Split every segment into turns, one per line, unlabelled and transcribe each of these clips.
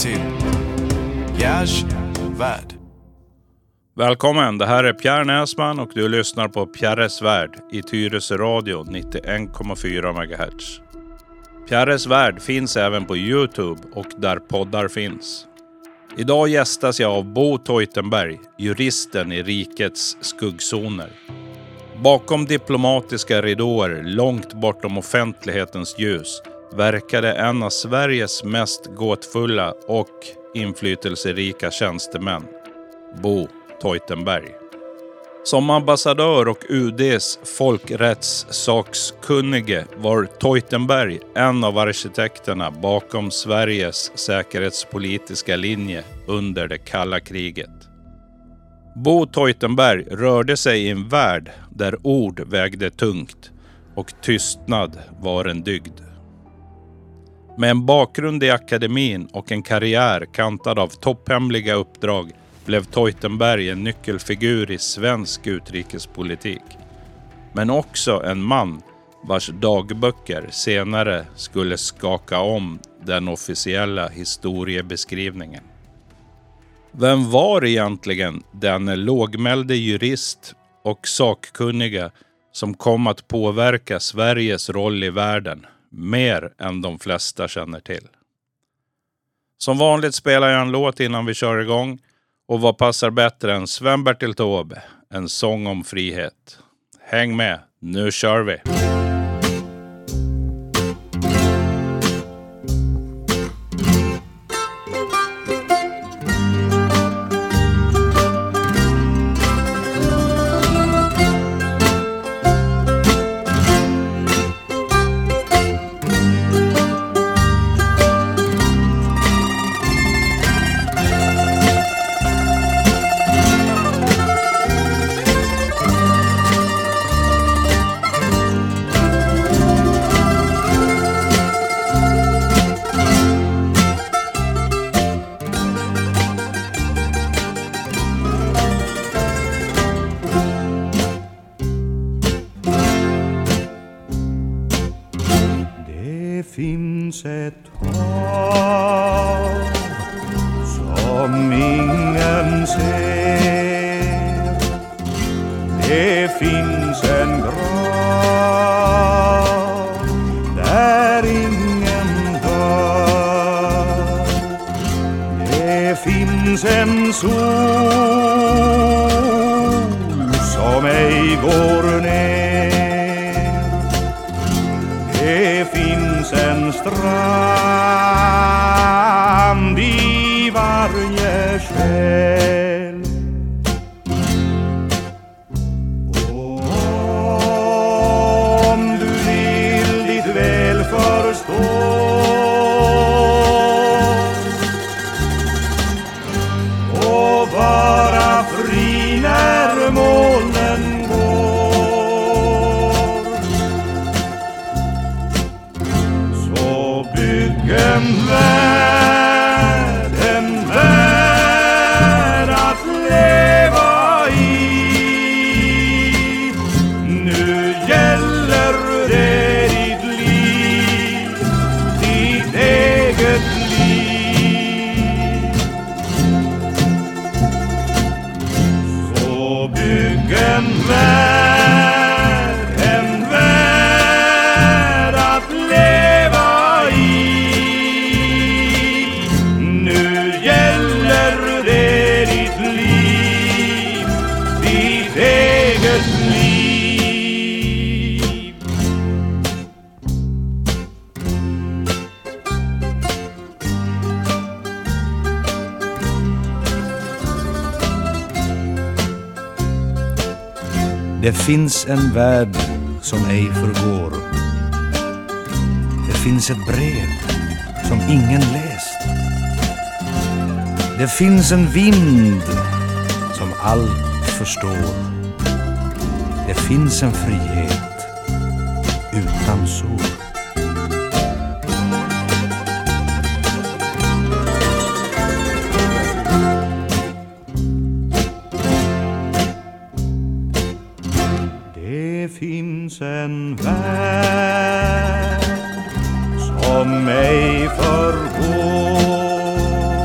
till Pierres värld.
Välkommen, det här är Pierre Näsman och du lyssnar på Pierres värld i Tyresö radio 91,4 MHz. Pierres värld finns även på YouTube och där poddar finns. Idag gästas jag av Bo Teutenberg, juristen i rikets skuggzoner. Bakom diplomatiska ridåer långt bortom offentlighetens ljus verkade en av Sveriges mest gåtfulla och inflytelserika tjänstemän, Bo Teutenberg. Som ambassadör och UD:s folkrättssakskunnige var Teutenberg en av arkitekterna bakom Sveriges säkerhetspolitiska linje under det kalla kriget. Bo Teutenberg rörde sig i en värld där ord vägde tungt och tystnad var en dygd. Med en bakgrund i akademin och en karriär kantad av topphemliga uppdrag blev Teutenberg en nyckelfigur i svensk utrikespolitik. Men också en man vars dagböcker senare skulle skaka om den officiella historiebeskrivningen. Vem var egentligen den lågmälde jurist och sakkunniga som kom att påverka Sveriges roll i världen mer än de flesta känner till? Som vanligt spelar jag en låt innan vi kör igång. Och vad passar bättre än Sven-Bertil Taube, en sång om frihet. Häng med, nu kör vi!
Det finns ett hav som ingen ser. Det finns en grav där ingen dör. Det finns en sol som ej går ner. Det finns en strand i varje själ. Och om du vill ditt väl förstå och vara fri när molnen en värld att leva i. Nu gäller det ditt liv, ditt eget liv. Så bygg en värld att leva i.
Det finns en värld som ej förgår. Det finns ett brev som ingen läst. Det finns en vind som allt förstår. Det finns en frihet utan sår.
Det finns en värld som ej förgår.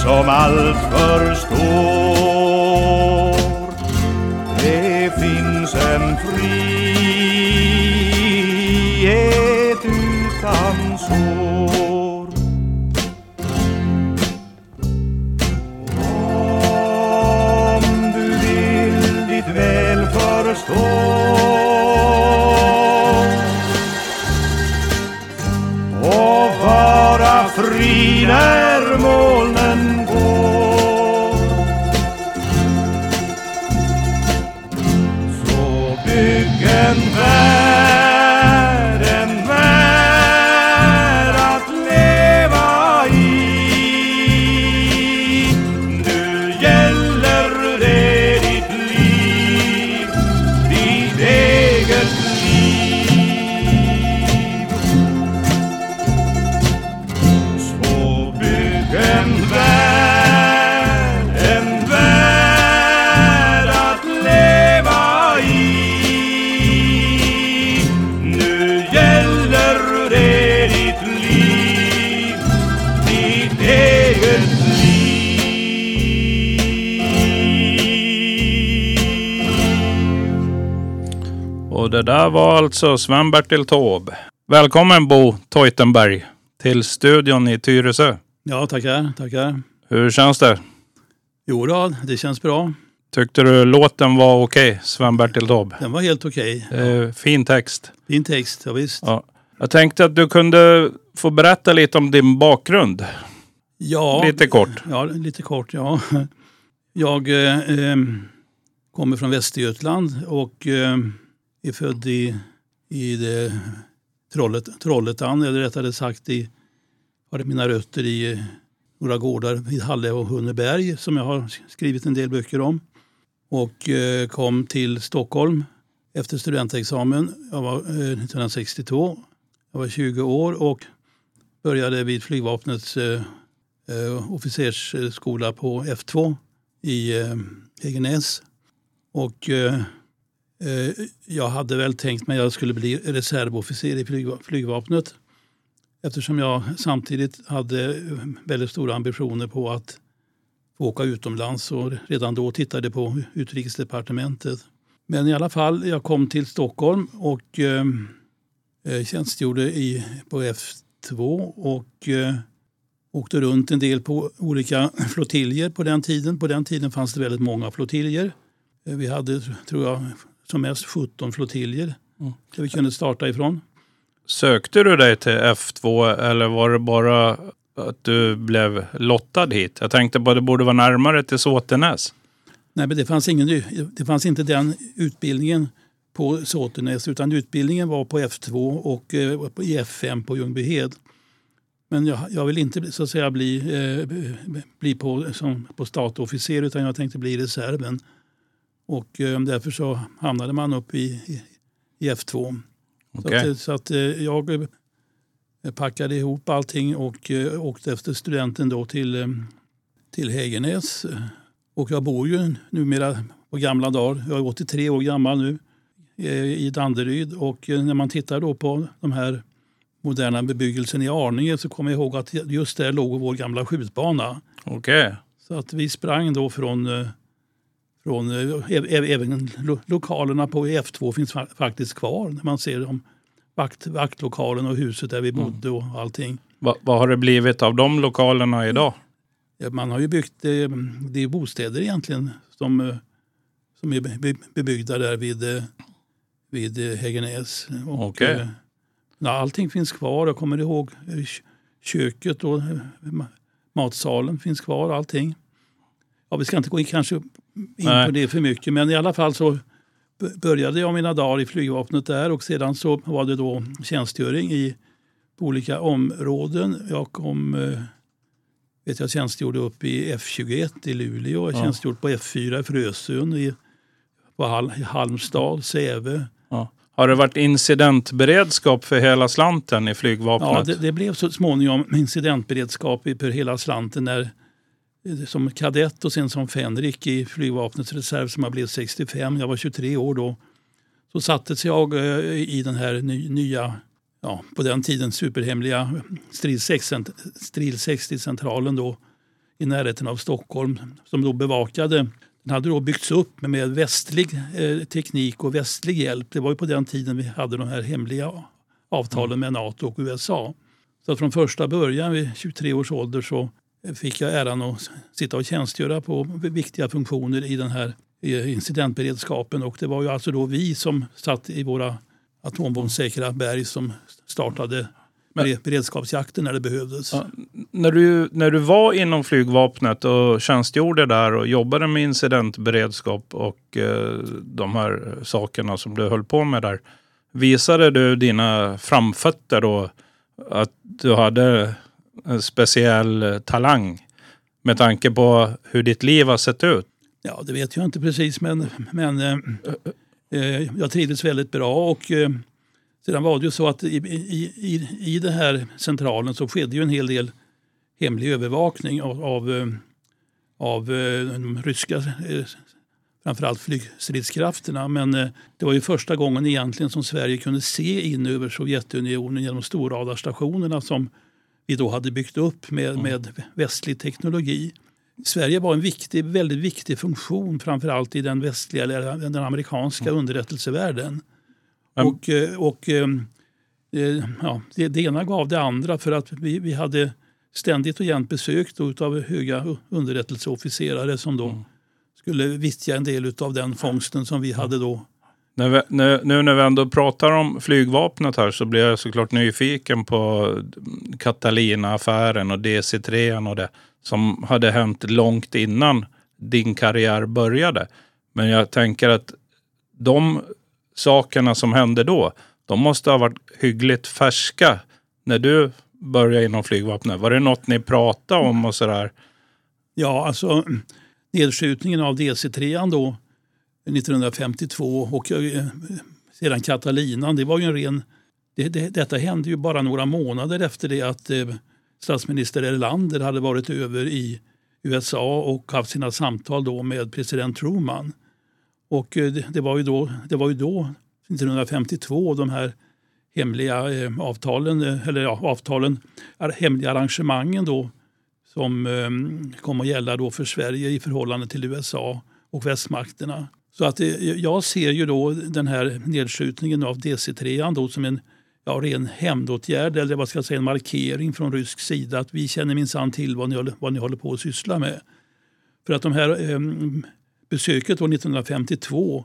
som allt förstår. Det finns en frihet utan sår. Om du vill ditt väl förstå och vara fri när molnen går, så bygg en värld att leva i. Nu gäller det ditt liv, ditt eget liv. Så bygg en värld att leva i. Nu gäller det ditt liv, ditt eget liv.
Och det där var alltså Sven-Bertil Taube. Välkommen Bo Teutenberg till studion i Tyresö.
Ja, tackar.
Hur känns det?
Jo då, det känns bra.
Tyckte du låten var okej, Sven-Bertil Taube?
Den var helt okej.
Fin text.
Fin text, ja visst.
Ja. Jag tänkte att du kunde få berätta lite om din bakgrund.
Ja,
Lite kort.
Ja, lite kort, ja. Jag kommer från Västergötland och är född i det Trollhättan, eller rättare sagt har mina rötter i några gårdar vid Halle och Hunneberg som jag har skrivit en del böcker om. Och kom till Stockholm efter studentexamen. Jag var 1962. Jag var 20 år och började vid flygvapnets officersskola på F2 i Hägernäs. Och jag hade väl tänkt mig att jag skulle bli reservofficer i flygvapnet. Eftersom jag samtidigt hade väldigt stora ambitioner på att åka utomlands och redan då tittade på utrikesdepartementet. Men i alla fall, jag kom till Stockholm och tjänstgjorde på F2 och åkte runt en del på olika flottiljer på den tiden. På den tiden fanns det väldigt många flottiljer. Vi hade, tror jag, som mest 17 flottiljer där vi kunde starta ifrån.
Sökte du dig till F2 eller var det bara att du blev lottad hit? Jag tänkte på att det borde vara närmare till Såtenäs.
Nej, men det fanns inte den utbildningen på Såtenäs, utan utbildningen var på F2 och i F5 på Ljungbyhed. Men jag vill inte så att säga bli på statofficer, utan jag tänkte bli i reserven. Och därför så hamnade man upp i F2.
Okay.
Så att jag packade ihop allting och åkte efter studenten då till Hägernäs. Och jag bor ju numera på gamla dagar. Jag är 83 år gammal nu i Danderyd. Och när man tittar då på de här moderna bebyggelsen i Arninge så kommer jag ihåg att just där låg vår gamla skjutbana.
Okej.
Så att vi sprang då från även lokalerna på F2 finns faktiskt kvar när man ser dem. Vaktlokalen och huset där vi bodde och allting.
Vad har det blivit av de lokalerna idag?
Ja, man har ju byggt det är bostäder egentligen som är bebyggda där vid Hägernäs.
Okej.
Allting finns kvar. Jag kommer ihåg köket och matsalen finns kvar, allting. Ja, vi ska inte gå in på det för mycket, men i alla fall så började jag mina dagar i flygvapnet där och sedan så var det då tjänstgöring på olika områden. Jag tjänstgjorde upp i F21 i Luleå, jag tjänstgjorde på F4 i Frösön, på Halmstad, Säve.
Ja. Har det varit incidentberedskap för hela slanten i flygvapnet?
Ja, det blev så småningom incidentberedskap för hela slanten som kadett och sen som fänrik i flygvapnets reserv som jag blev 65. Jag var 23 år då. Så sattes jag i den här nya, på den tiden superhemliga Stril 60-centralen då i närheten av Stockholm som då bevakade. Den hade då byggts upp med västlig teknik och västlig hjälp. Det var ju på den tiden vi hade de här hemliga avtalen med NATO och USA. Så att från första början vid 23 års ålder så fick jag äran att sitta och tjänstgöra på viktiga funktioner i den här incidentberedskapen. Och det var ju alltså då vi som satt i våra atombombsäkra berg som startade beredskapsjakten när det behövdes.
Ja, när du var inom flygvapnet och tjänstgjorde där och jobbade med incidentberedskap och de här sakerna som du höll på med där, visade du dina framfötter då att du hade en speciell talang med tanke på hur ditt liv har sett ut?
Ja, det vet jag inte precis, men jag trivdes väldigt bra och sedan var det ju så att i den här centralen så skedde ju en hel del hemlig övervakning av de ryska framförallt flygstridskrafterna. Men det var ju första gången egentligen som Sverige kunde se in över Sovjetunionen genom storradarstationerna som vi då hade byggt upp med västlig teknologi. Sverige var en väldigt viktig funktion framförallt i den västliga eller den amerikanska underrättelsevärlden. Det ena gav det andra för att vi hade ständigt och jämt besök av höga underrättelseofficerare som då skulle vittja en del av den fångsten som vi hade då.
Nu när vi ändå pratar om flygvapnet här så blir jag såklart nyfiken på Catalina-affären och DC-3 och det som hade hänt långt innan din karriär började. Men jag tänker att de sakerna som hände då, de måste ha varit hyggligt färska när du började inom flygvapnet. Var det något ni pratade om och sådär?
Ja, alltså nedskjutningen av DC-3 då 1952 och sedan Catalina, det var ju en ren... Detta hände ju bara några månader efter det att statsminister Erlander hade varit över i USA och haft sina samtal då med president Truman. Och det var ju då 1952 de här hemliga hemliga arrangemangen då som kom att gälla då för Sverige i förhållande till USA och västmakterna. Så att jag ser ju då den här nedskjutningen av DC-3 då som en ren hämndåtgärd eller vad ska jag säga, en markering från rysk sida att vi känner minsann till vad ni håller på att syssla med. För att de här besöket år 1952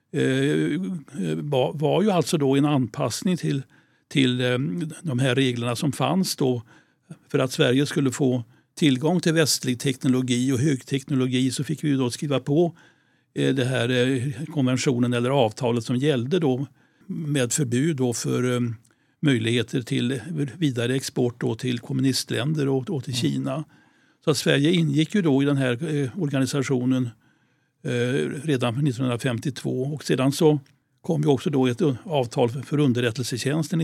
var ju alltså då en anpassning till de här reglerna som fanns då för att Sverige skulle få tillgång till västlig teknologi och högteknologi så fick vi ju då skriva på det här konventionen eller avtalet som gällde då med förbud då för möjligheter till vidare export då till kommunistländer och till Kina. Så att Sverige ingick ju då i den här organisationen redan 1952 och sedan så kom ju också då ett avtal för underrättelsetjänsten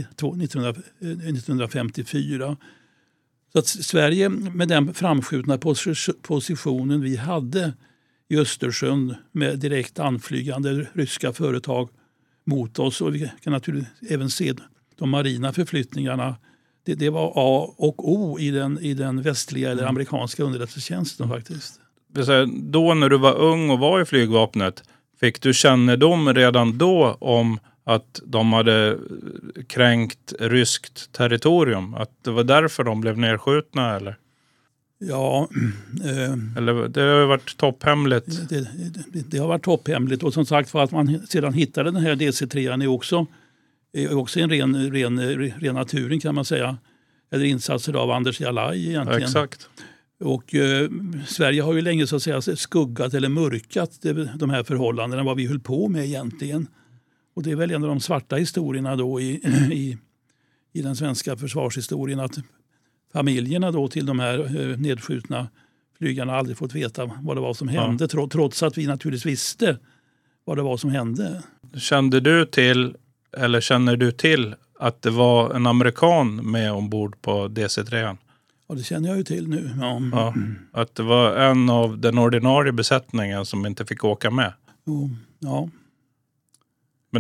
1954. Så att Sverige med den framskjutna positionen vi hade i Östersjön med direkt anflygande ryska företag mot oss och vi kan naturligtvis även se de marina förflyttningarna. Det var A och O i den västliga eller amerikanska underrättelsetjänsten faktiskt.
Då när du var ung och var i flygvapnet, fick du kännedom redan då om att de hade kränkt ryskt territorium? Att det var därför de blev nedskjutna eller?
Ja.
Eller det har varit topphemligt.
Det har varit topphemligt och som sagt för att man sedan hittade den här DC-3 är också en ren naturen kan man säga. Eller insatser av Anders Jalaj egentligen.
Ja, exakt.
Och Sverige har ju länge så att säga skuggat eller mörkat de här förhållandena vad vi höll på med egentligen. Och det är väl en av de svarta historierna då i den svenska försvarshistorien att familjerna då till de här nedskjutna flygarna aldrig fått veta vad det var som hände trots att vi naturligtvis visste vad det var som hände.
Känner du till att det var en amerikan med ombord på DC-3?
Ja, det känner jag ju till nu.
Ja, att det var en av den ordinarie besättningen som inte fick åka med.
Ja.
Men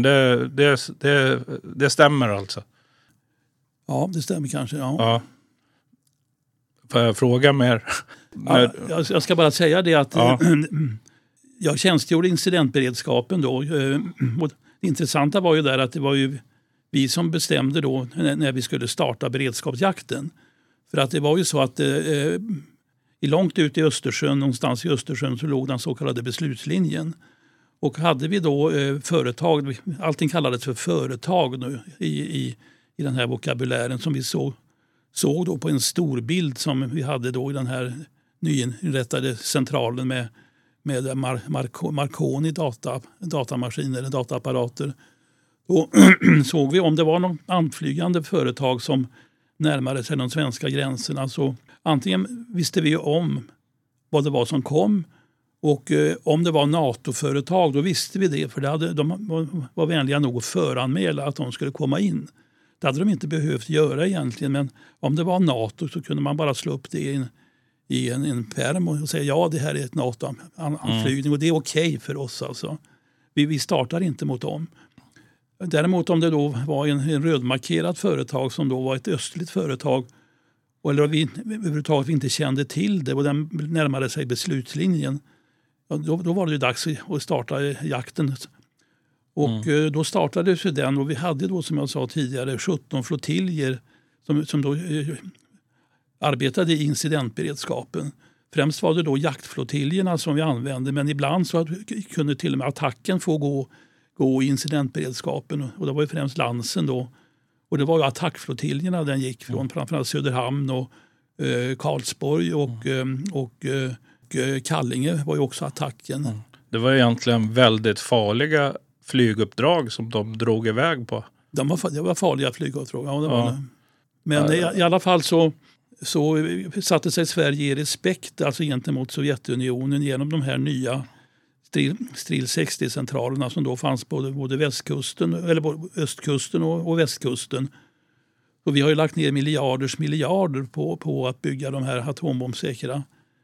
det stämmer alltså?
Ja, det stämmer kanske, ja.
Får jag fråga mer?
Ja, jag ska bara säga det att jag tjänstgjorde incidentberedskapen då. Det intressanta var ju där att det var ju vi som bestämde då när vi skulle starta beredskapsjakten. För att det var ju så att långt ut i Östersjön, någonstans i Östersjön, så låg den så kallade beslutslinjen. Och hade vi då företag, allting kallades för företag nu, i den här vokabulären som vi såg då på en stor bild som vi hade då i den här nyinrättade centralen med Marconi datamaskiner, dataapparater. Då såg vi om det var någon anflygande företag som närmade sig de svenska gränserna, så antingen visste vi om vad det var som kom, och om det var NATO-företag då visste vi det, för de var vänliga nog att föranmäla att de skulle komma in. Det hade de inte behövt göra egentligen, men om det var NATO så kunde man bara slå upp det i en pärm och säga ja, det här är ett NATO-anflygning och det är okej för oss. Alltså. Vi startar inte mot dem. Däremot om det då var en rödmarkerat företag som då var ett östligt företag, eller vi överhuvudtaget inte kände till det och den närmade sig beslutslinjen, då var det ju dags att starta jakten. Och då startades ju den, och vi hade då, som jag sa tidigare, 17 flottiljer som då arbetade i incidentberedskapen. Främst var det då jaktflottiljerna som vi använde, men ibland så kunde till och med attacken få gå i incidentberedskapen, och det var ju främst Lansen då. Och det var ju attackflottiljerna, den gick från framförallt Söderhamn och Karlsborg och Kallinge var ju också attacken.
Det var egentligen väldigt farliga flyguppdrag som de drog iväg på.
Det var farliga flyguppdrag, ja, det var det. Men i alla fall så satte sig Sverige i respekt, alltså gentemot Sovjetunionen, genom de här nya Stril 60-centralerna som då fanns på både västkusten, eller både östkusten och västkusten. Och vi har ju lagt ner miljarder på att bygga de här atombombsäkra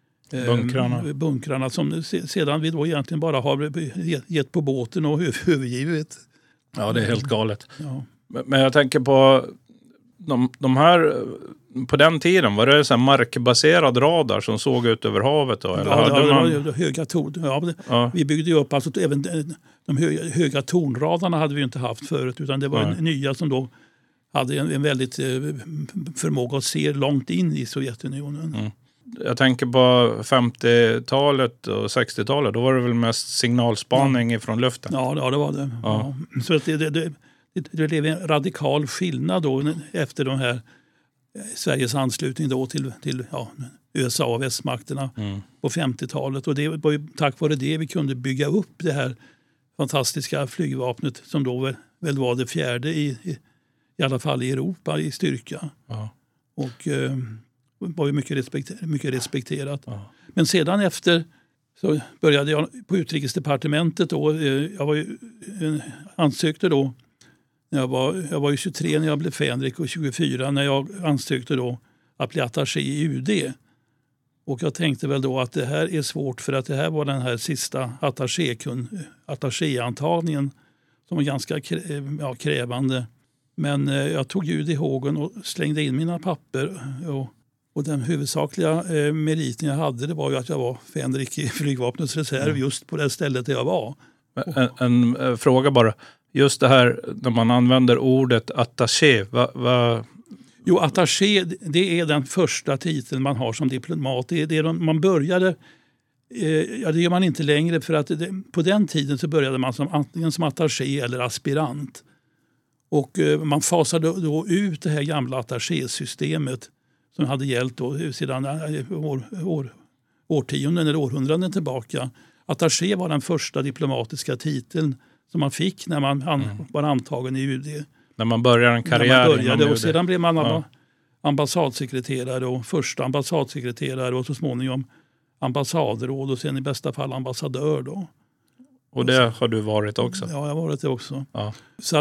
bunkrarna som sedan vi då egentligen bara har gett på båten och övergivit.
Ja, det är helt galet.
Ja.
Men jag tänker på de här, på den tiden var det så här markbaserad radar som såg ut över havet då? Eller
det var höga torn. Vi byggde ju upp, alltså även de höga tornradarna hade vi ju inte haft förut, utan det var nya som då hade en väldigt förmåga att se långt in i Sovjetunionen. Mm.
Jag tänker på 50-talet och 60-talet, då var det väl mest signalspaning från luften? Ja,
det var det. Ja. Så att det blev en radikal skillnad då efter de här Sveriges anslutning då till USA och västmakterna på 50-talet. Och det var ju tack vare det vi kunde bygga upp det här fantastiska flygvapnet som då väl var det fjärde i alla fall i Europa i styrka. Ja. Och var ju mycket respekterat. Ja. Men sedan efter så började jag på Utrikesdepartementet då. Jag ansökte då. Jag var ju 23 när jag blev fänrik och 24 när jag ansökte då att bli attaché i UD. Och jag tänkte väl då att det här är svårt, för att det här var den här sista attachéantagningen som var ganska krävande. Men jag tog ljud i hågen och slängde in mina papper. Och den huvudsakliga meriten jag hade, det var ju att jag var fänrik i flygvapnets reserv just på det stället där jag var.
En fråga bara. Just det här när man använder ordet attaché.
Jo, attaché, det är den första titeln man har som diplomat. Man började, det gör man inte längre, för att på den tiden så började man antingen som attaché eller aspirant. Och man fasade då ut det här gamla attaché-systemet som hade gällt då sedan årtionden eller århundraden tillbaka. Attaché var den första diplomatiska titeln som man fick när man var antagen i UD.
När man började en karriär.
Och sedan blev man ambassadsekreterare och första ambassadsekreterare och så småningom ambassadråd och sen i bästa fall ambassadör då.
Och det har du varit också?
Ja, jag har varit det också. Ja. Så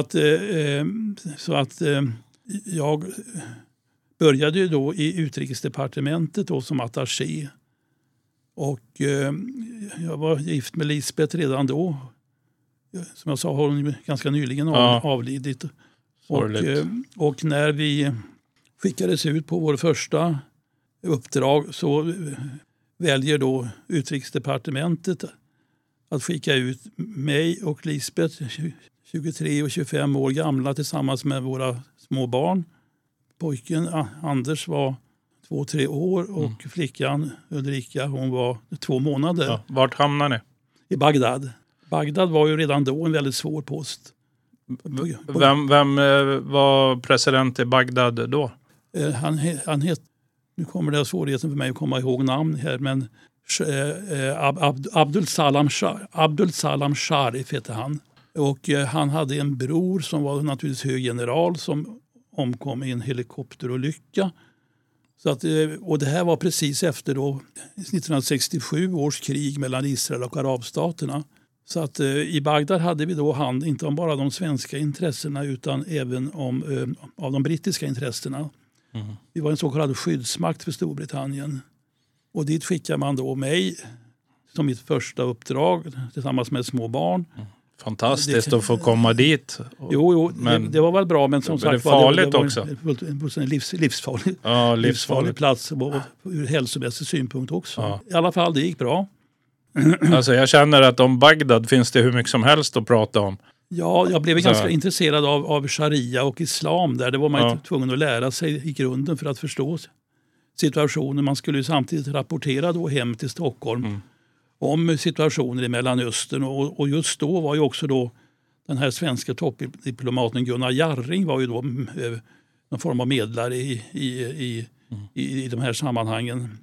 att jag började ju då i Utrikesdepartementet då som attaché. Och jag var gift med Lisbeth redan då. Som jag sa har hon ganska nyligen avlidit. Och när vi skickades ut på vår första uppdrag så väljer då Utrikesdepartementet att skicka ut mig och Lisbeth, 23 och 25 år gamla, tillsammans med våra små barn. Pojken Anders var 2-3 år och flickan Ulrika, hon var 2 månader.
Ja, vart hamnade ni?
I Bagdad. Bagdad var ju redan då en väldigt svår post.
Vem var president i Bagdad då?
Han hette, nu kommer det svårigheten för mig att komma ihåg namn här, men Abdul Salam Sharif hette han. Och han hade en bror som var naturligtvis hög general som omkom i en helikopterolycka. Så att, och det här var precis efter då 1967 års krig mellan Israel och arabstaterna. Så att i Bagdad hade vi då hand inte om bara de svenska intressena utan även av de brittiska intressena. Mm. Vi var en så kallad skyddsmakt för Storbritannien. Och dit skickar man då mig som mitt första uppdrag tillsammans med små barn. Mm.
Fantastiskt att få komma dit.
Jo, men det var väl bra, men som sagt
farligt
det var
också.
En livsfarlig plats ur hälsomässig synpunkt också. Ja. I alla fall, det gick bra.
Alltså jag känner att om Bagdad finns det hur mycket som helst att prata om.
Ja, jag blev ganska intresserad av sharia och islam där. Det var man tvungen att lära sig i grunden för att förstå situationen. Man skulle ju samtidigt rapportera då hem till Stockholm om situationer i Mellanöstern. Och just då var ju också då den här svenska toppdiplomaten Gunnar Jarring var ju då någon form av medlare i de här sammanhangen.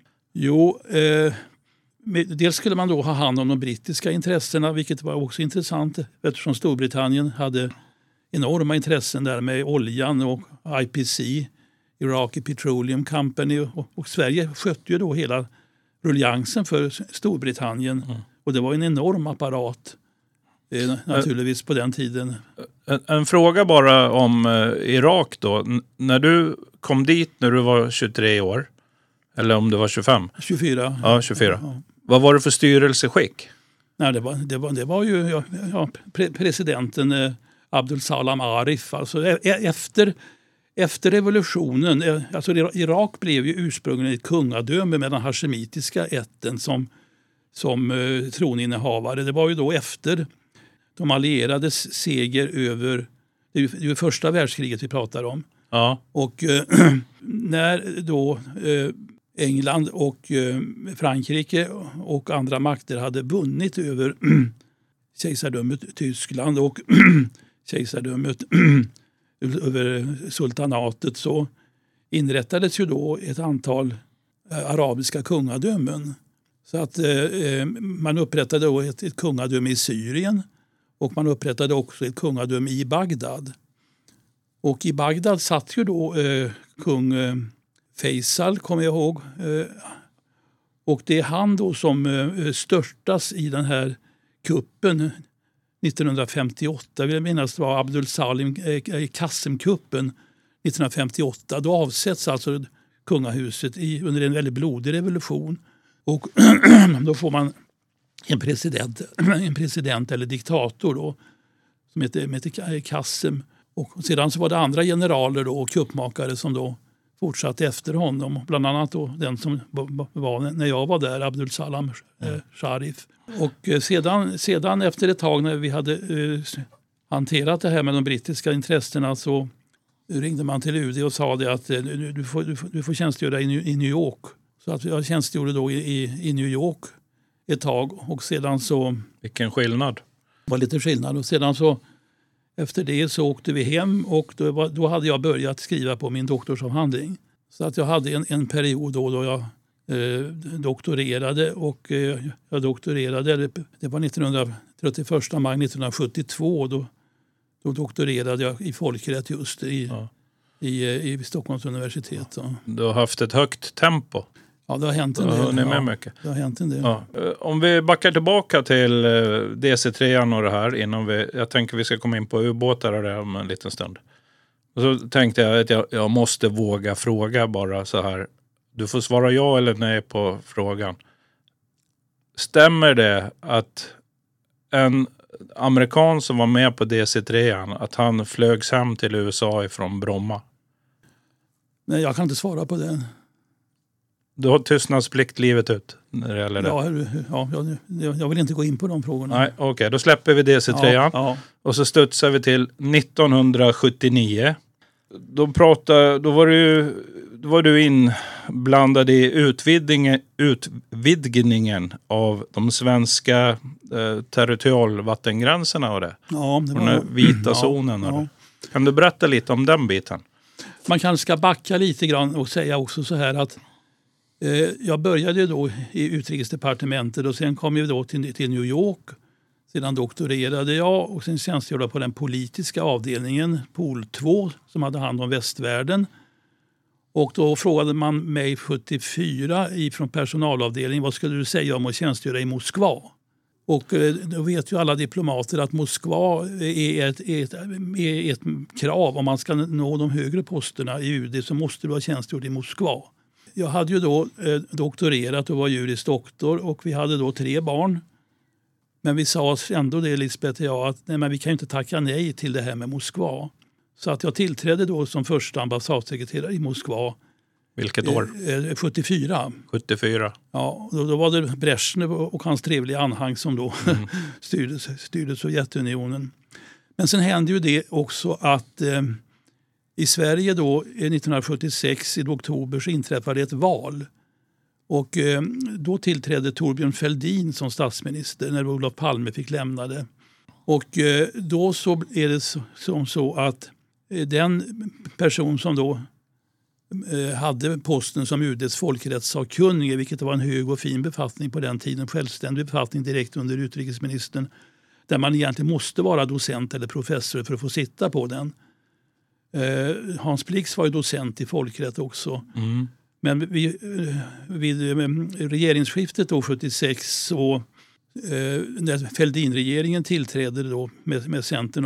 Dels skulle man då ha hand om de brittiska intressena, vilket var också intressant eftersom Storbritannien hade enorma intressen där med oljan och IPC, Iraqi Petroleum Company, och Sverige skötte ju då hela ruljansen för Storbritannien och det var en enorm apparat naturligtvis på den tiden.
En fråga bara om Irak då. När du kom dit när du var 23 år, eller om du var 25?
24.
Ja, 24. Ja. Vad var det för styrelseskick?
Nej, det var ju presidenten Abdul Salam Arif. Alltså efter revolutionen, alltså Irak blev ju ursprungligen ett kungadöme med den hashemitiska ätten som troninnehavare. Det var ju då efter de allierades seger över, det är ju första världskriget vi pratar om.
Ja.
Och när då England och Frankrike och andra makter hade vunnit över kejsardömet Tyskland och kejsardömet över sultanatet, så inrättades ju då ett antal arabiska kungadömen. Så att man upprättade då ett kungadöme i Syrien och man upprättade också ett kungadöme i Bagdad. Och i Bagdad satt ju då kung Faisal, kommer jag ihåg. Och det är han då som störtas i den här kuppen 1958. Vill jag minnas det var Abdul Salim Qasem-kuppen 1958. Då avsätts alltså kungahuset under en väldigt blodig revolution. Och då får man en president eller diktator då, som heter Qasem. Och sedan så var det andra generaler då, och kuppmakare som då fortsatte efter honom. Bland annat då den som var när jag var där, Abdul Salam Sharif. Och sedan efter ett tag när vi hade hanterat det här med de brittiska intressena, så ringde man till UD och sa det att du får tjänstgöra i New York. Så att jag tjänstgjorde då i New York ett tag. Och sedan så...
Vilken skillnad.
Det var lite skillnad. Och sedan så efter det så åkte vi hem och då hade jag börjat skriva på min doktorsavhandling. Så att jag hade en period då jag doktorerade, och jag doktorerade, det var 31 maj 1972, då doktorerade jag i folkrätt just i Stockholms universitet. Så.
Du har haft ett högt tempo.
Ja, det har hänt en del. Det har hänt en del.
Ja. Om vi backar tillbaka till DC3 och det här, jag tänker vi ska komma in på ubåtar och det om en liten stund. Och så tänkte jag att jag måste våga fråga bara så här. Du får svara ja eller nej på frågan. Stämmer det att en amerikan som var med på DC3, att han flögs hem till USA ifrån Bromma?
Nej, jag kan inte svara på det.
Du har tystnadsplikt livet ut när det gäller det.
Jag vill inte gå in på de frågorna.
Nej, okej. Då släpper vi DC3.
Ja.
Och så studsar vi till 1979. Då var du inblandad i utvidgningen av de svenska territorialvattengränserna och det.
Ja, det var
den vita zonen.
Ja.
Kan du berätta lite om den biten?
Man kanske ska backa lite grann och säga också så här att jag började då i utrikesdepartementet och sen kom jag då till New York. Sedan doktorerade jag och sen tjänstgjorde jag på den politiska avdelningen, Pol 2, som hade hand om västvärlden. Och då frågade man mig 74 från personalavdelningen, vad skulle du säga om att tjänstgöra i Moskva? Och då vet ju alla diplomater att Moskva är ett krav. Om man ska nå de högre posterna i UD så måste du ha tjänstgjort i Moskva. Jag hade ju då doktorerat och var juridisk doktor och vi hade då 3 barn. Men vi sa ändå det, Lisbeth och jag, att nej, men vi kan ju inte tacka nej till det här med Moskva. Så att jag tillträdde då som första ambassadsekreterare i Moskva.
Vilket år?
74.
74.
Ja, då var det Brezhnev och hans trevliga anhang som då styrde Sovjetunionen. Men sen hände ju det också att i Sverige då 1976 i oktober så inträffade ett val. Och då tillträdde Thorbjörn Fälldin som statsminister när Olof Palme fick lämna det. Och då så är det som så att den person som då hade posten som UD:s folkrättssakkunnige, vilket var en hög och fin befattning på den tiden, självständig befattning direkt under utrikesministern, där man egentligen måste vara docent eller professor för att få sitta på den. Hans Blix var ju docent i folkrätt också. Mm. Men vid regeringsskiftet då 76 så när Fälldinregeringen tillträdde då med Centern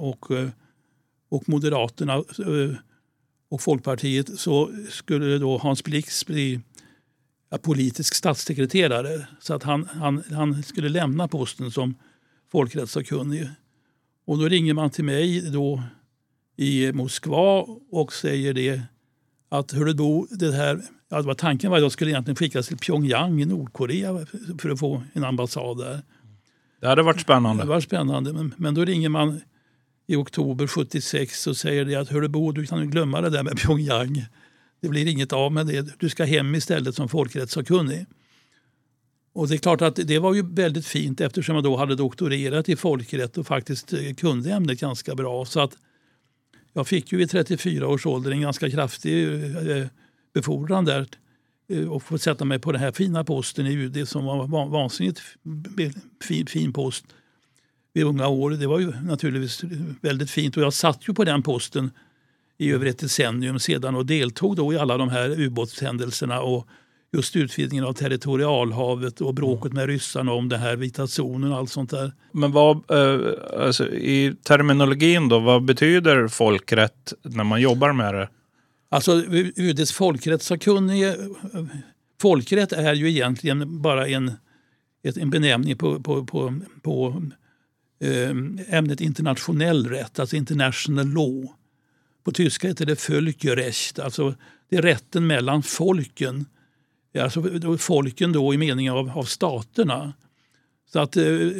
och Moderaterna och Folkpartiet så skulle då Hans Blix bli politisk statssekreterare så att han skulle lämna posten som folkrättssakkunnig. Och då ringer man till mig då i Moskva och säger det att tanken var att jag skulle egentligen skickas till Pyongyang i Nordkorea för att få en ambassad där.
Det hade varit spännande.
Det var spännande, men då ringer man i oktober 76 och säger det att du kan glömma det där med Pyongyang. Det blir inget av med det. Du ska hem istället som folkrättssakkunnig. Och det är klart att det var ju väldigt fint eftersom jag då hade doktorerat i folkrätt och faktiskt kunde ämnet ganska bra. Så att jag fick ju i 34 års ålder en ganska kraftig befordran där och få sätta mig på den här fina posten i UD som var vansinnigt fin post vid unga år. Det var ju naturligtvis väldigt fint och jag satt ju på den posten i över ett decennium sedan och deltog då i alla de här ubåtshändelserna och just utvidgningen av territorialhavet och bråket med ryssarna om den här vita zonen och allt sånt där. Men
alltså, i terminologin då, vad betyder folkrätt när man jobbar med det?
Alltså UD:s folkrättssakkunnige, folkrätt är ju egentligen bara en benämning på ämnet internationell rätt, alltså international law. På tyska heter det Völkerrecht, alltså det är rätten mellan folken. Alltså folken då i mening av staterna. Så att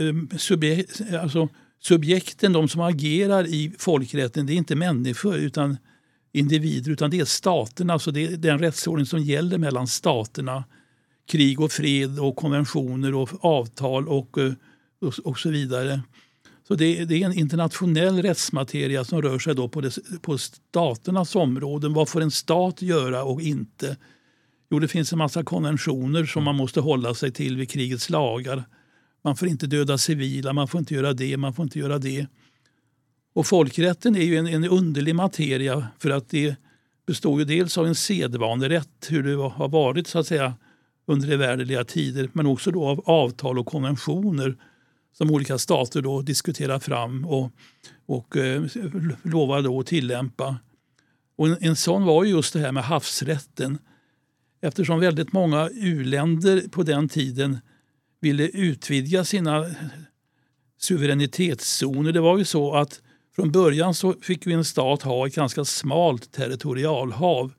subjekten, de som agerar i folkrätten, det är inte människor utan individer, utan det är staterna. Alltså det är den rättsordning som gäller mellan staterna. Krig och fred och konventioner och avtal och så vidare. Så det är en internationell rättsmateria som rör sig då på staternas områden. Vad får en stat göra och inte? Jo, det finns en massa konventioner som man måste hålla sig till vid krigets lagar. Man får inte döda civila, man får inte göra det, man får inte göra det. Och folkrätten är ju en underlig materia för att det består ju dels av en sedvanerätt, hur det har varit så att säga under evärdeliga tider, men också då av avtal och konventioner som olika stater då diskuterar fram och lovar då att tillämpa. Och en sån var ju just det här med havsrätten. Eftersom väldigt många u-länder på den tiden ville utvidga sina suveränitetszoner. Det var ju så att från början så fick ju en stat ha ett ganska smalt territorialhav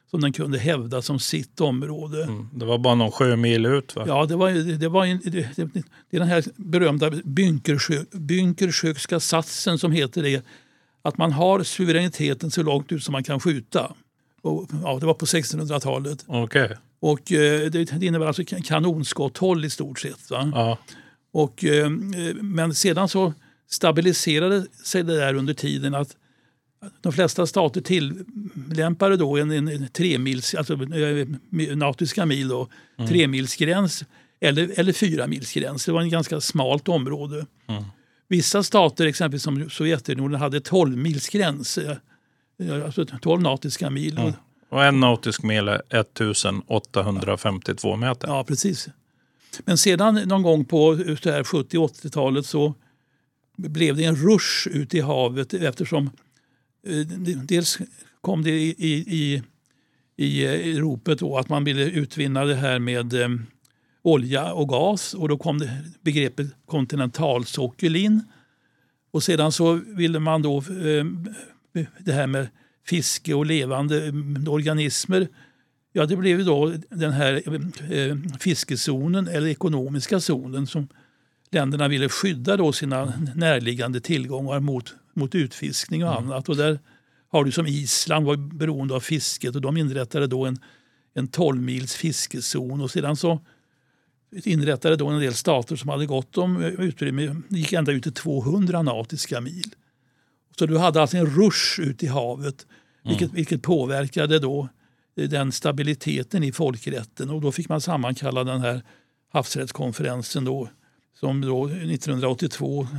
som den kunde hävda som sitt område.
Det var bara någon sjömil ut, va?
Ja, det är den här berömda Bynkersjökska satsen som heter det, att man har suveräniteten så långt ut som man kan skjuta. Och, ja, det var på 1600-talet.
Okej.
Och det innebär alltså kanonskotthåll i stort sett. Va?
Ja.
Och, men sedan så stabiliserade sig det där under tiden att de flesta stater tillämpade då en 3 mils, alltså nautiska mil då, 3 milsgräns eller 4 milsgräns. Det var en ganska smalt område. Vissa stater, exempelvis som Sovjetunionen, hade 12 milsgräns, alltså 12 nautiska mil.
Och en nautisk mil är 1852 meter.
Ja, precis. Men sedan någon gång på 70-80-talet så blev det en rush ut i havet, eftersom dels kom det i ropet då att man ville utvinna det här med olja och gas, och då kom det begreppet kontinentalsockel in. Och sedan så ville man då det här med fiske och levande organismer. Ja, det blev då den här fiskezonen eller ekonomiska zonen som länderna ville skydda då sina närliggande tillgångar mot utfiskning och annat. Och där har du som Island var beroende av fisket, och de inrättade då en 12 mils fiskezon, och sedan så inrättade då en del stater som hade gott om utrymme, gick ända ut till 200 nautiska mil. Så du hade alltså en rush ut i havet, vilket påverkade då den stabiliteten i folkrätten, och då fick man sammankalla den här havsrättskonferensen då, som då 1982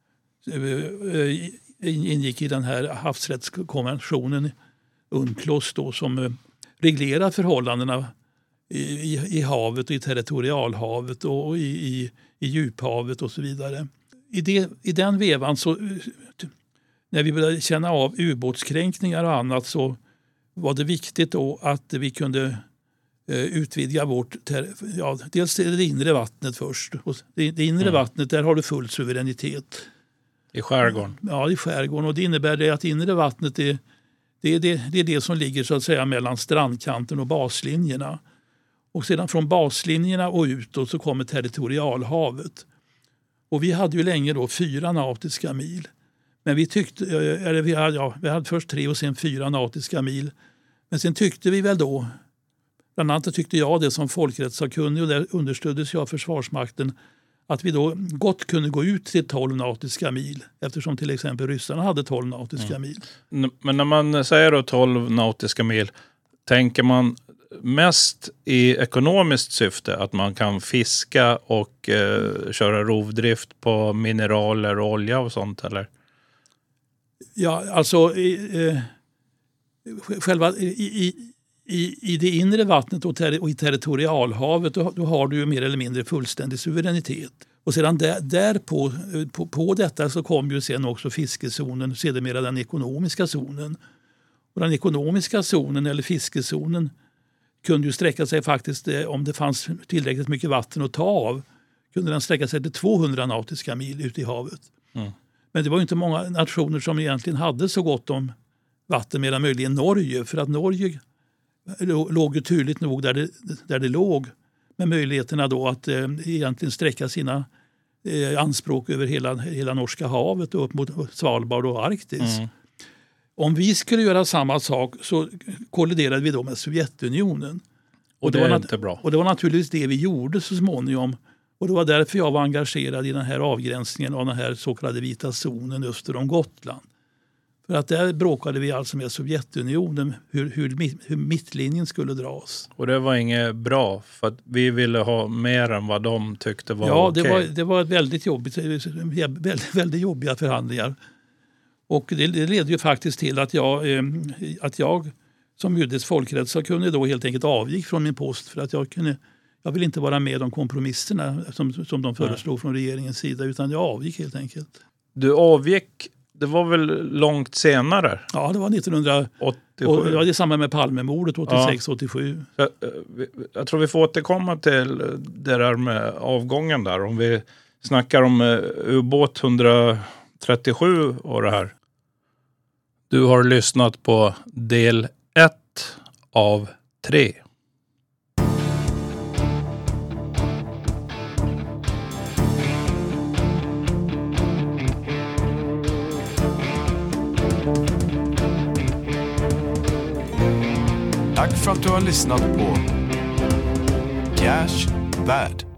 ingick i den här havsrättskonventionen UNCLOS då, som reglerar förhållandena i havet och i territorialhavet och i djuphavet och så vidare. I den vevan så, när vi började känna av ubåtskränkningar och annat, så var det viktigt då att vi kunde utvidga dels det inre vattnet först. Det inre vattnet, där har du full suveränitet.
I skärgården?
Ja, i skärgården. Och det innebär det att inre vattnet det är det som ligger så att säga mellan strandkanten och baslinjerna. Och sedan från baslinjerna och utåt så kommer territorialhavet. Och vi hade ju länge då 4 nautiska mil. Men vi hade först 3 och sen 4 nautiska mil. Men sen tyckte vi väl då, bland annat tyckte jag det som folkrättssakkunnig, och där understöddes jag av Försvarsmakten, att vi då gott kunde gå ut till 12 nautiska mil, eftersom till exempel ryssarna hade 12 nautiska mil.
Men när man säger då 12 nautiska mil, tänker man mest i ekonomiskt syfte, att man kan fiska och köra rovdrift på mineraler och olja och sånt, eller? Ja, alltså
själva i det inre vattnet och i territorialhavet då har du ju mer eller mindre fullständig suveränitet. Och sedan på detta så kom ju sen också fiskezonen, sedermera den ekonomiska zonen. Och den ekonomiska zonen eller fiskezonen kunde ju sträcka sig faktiskt, om det fanns tillräckligt mycket vatten att ta av, kunde den sträcka sig till 200 nautiska mil ute i havet. Men det var ju inte många nationer som egentligen hade så gott om vatten, mer än möjligen Norge. För att Norge låg ju tydligt nog där det låg, med möjligheterna då att egentligen sträcka sina anspråk över hela Norska havet och upp mot Svalbard och Arktis. Om vi skulle göra samma sak så kolliderade vi då med Sovjetunionen.
Och det är inte bra.
Och det var naturligtvis det vi gjorde så småningom. Och det var därför jag var engagerad i den här avgränsningen av den här så kallade vita zonen öster om Gotland. För att där bråkade vi alltså med Sovjetunionen hur mittlinjen skulle dras.
Och det var inget bra, för att vi ville ha mer än vad de tyckte var okej.
Ja, det var väldigt jobbiga förhandlingar. Och det ledde ju faktiskt till att jag som UD:s folkrättssakkunnig då helt enkelt avgick från min post, för att jag ville inte vara med om kompromisserna som de föreslog från regeringens sida, utan jag avgick helt enkelt.
Du avgick, det var väl långt senare?
Ja, det var 1987. Och det var i samband med Palmemordet 86-87.
Jag tror vi får återkomma till det där med avgången där. Om vi snackar om ubåt 137 och det här. Du har lyssnat på del 1 av 3.
Tack för att du har lyssnat på Cash Värld.